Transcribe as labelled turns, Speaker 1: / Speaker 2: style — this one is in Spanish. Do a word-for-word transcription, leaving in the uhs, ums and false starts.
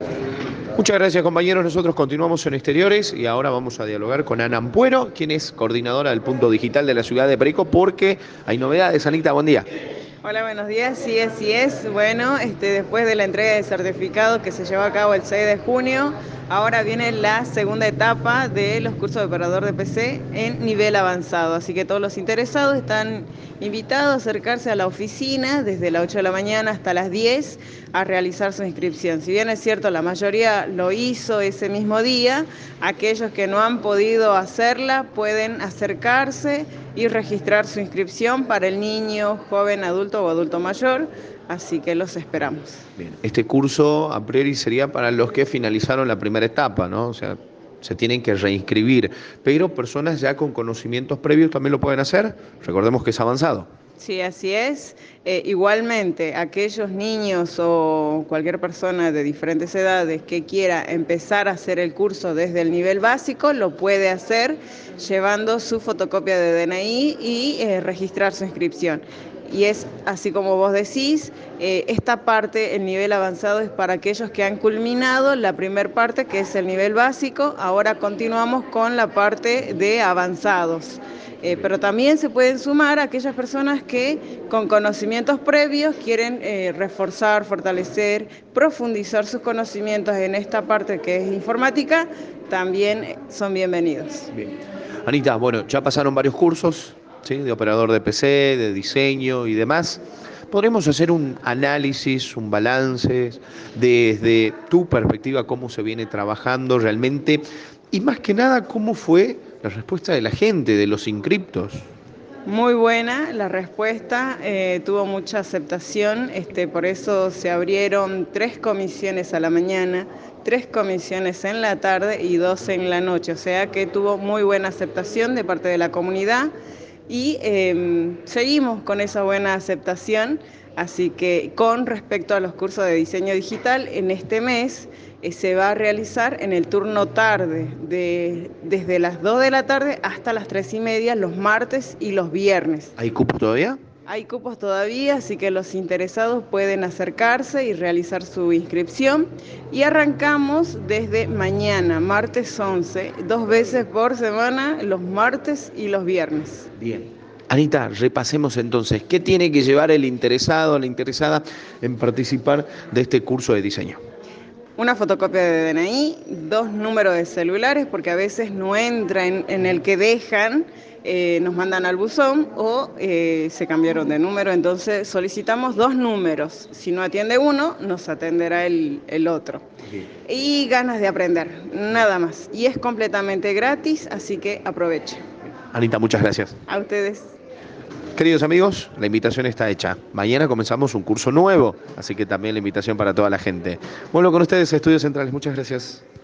Speaker 1: Muchas gracias, compañeros. Nosotros continuamos en Exteriores y ahora vamos a dialogar con Ana Ampuero, quien es coordinadora del punto digital de la ciudad de Perico, porque hay novedades. Anita, buen día.
Speaker 2: Hola, buenos días. Sí, así es. Bueno, este, después de la entrega de certificado que se llevó a cabo el seis de junio, ahora viene la segunda etapa de los cursos de operador de P C en nivel avanzado. Así que todos los interesados están invitados a acercarse a la oficina desde las ocho de la mañana hasta las diez a realizar su inscripción. Si bien es cierto, la mayoría lo hizo ese mismo día, aquellos que no han podido hacerla pueden acercarse y registrar su inscripción para el niño, joven, adulto o adulto mayor, así que los esperamos.
Speaker 1: Bien, este curso a priori sería para los que finalizaron la primera etapa, ¿no? O sea, se tienen que reinscribir, pero personas ya con conocimientos previos también lo pueden hacer. Recordemos que es avanzado.
Speaker 2: Sí, así es. Eh, igualmente, aquellos niños o cualquier persona de diferentes edades que quiera empezar a hacer el curso desde el nivel básico, lo puede hacer llevando su fotocopia de D N I y eh, registrar su inscripción. Y es así como vos decís, eh, esta parte, el nivel avanzado, es para aquellos que han culminado la primera parte, que es el nivel básico. Ahora continuamos con la parte de avanzados. Eh, pero también se pueden sumar aquellas personas que con conocimientos previos quieren eh, reforzar, fortalecer, profundizar sus conocimientos en esta parte que es informática, también son bienvenidos.
Speaker 1: Bien. Anita, bueno, ya pasaron varios cursos, ¿sí? De operador de P C, de diseño y demás. ¿Podremos hacer un análisis, un balance desde tu perspectiva, cómo se viene trabajando realmente? Y más que nada, ¿cómo fue la respuesta de la gente, de los inscriptos?
Speaker 2: Muy buena la respuesta, eh, tuvo mucha aceptación, este, por eso se abrieron tres comisiones a la mañana, tres comisiones en la tarde y dos en la noche, o sea que tuvo muy buena aceptación de parte de la comunidad y eh, seguimos con esa buena aceptación. Así que con respecto a los cursos de diseño digital, en este mes eh, se va a realizar en el turno tarde, de, desde las dos de la tarde hasta las tres y media, los martes y los viernes.
Speaker 1: ¿Hay cupo todavía?
Speaker 2: Hay cupos todavía, así que los interesados pueden acercarse y realizar su inscripción. Y arrancamos desde mañana, martes once, dos veces por semana, los martes y los viernes.
Speaker 1: Bien. Anita, repasemos entonces, ¿qué tiene que llevar el interesado o la interesada en participar de este curso de diseño?
Speaker 2: Una fotocopia de D N I, dos números de celulares, porque a veces no entra en, en el que dejan, eh, nos mandan al buzón o eh, se cambiaron de número, entonces solicitamos dos números. Si no atiende uno, nos atenderá el, el otro. Bien. Y ganas de aprender, nada más. Y es completamente gratis, así que aproveche.
Speaker 1: Anita, muchas gracias.
Speaker 2: A ustedes.
Speaker 1: Queridos amigos, la invitación está hecha. Mañana comenzamos un curso nuevo, así que también la invitación para toda la gente. Vuelvo con ustedes a Estudios Centrales. Muchas gracias.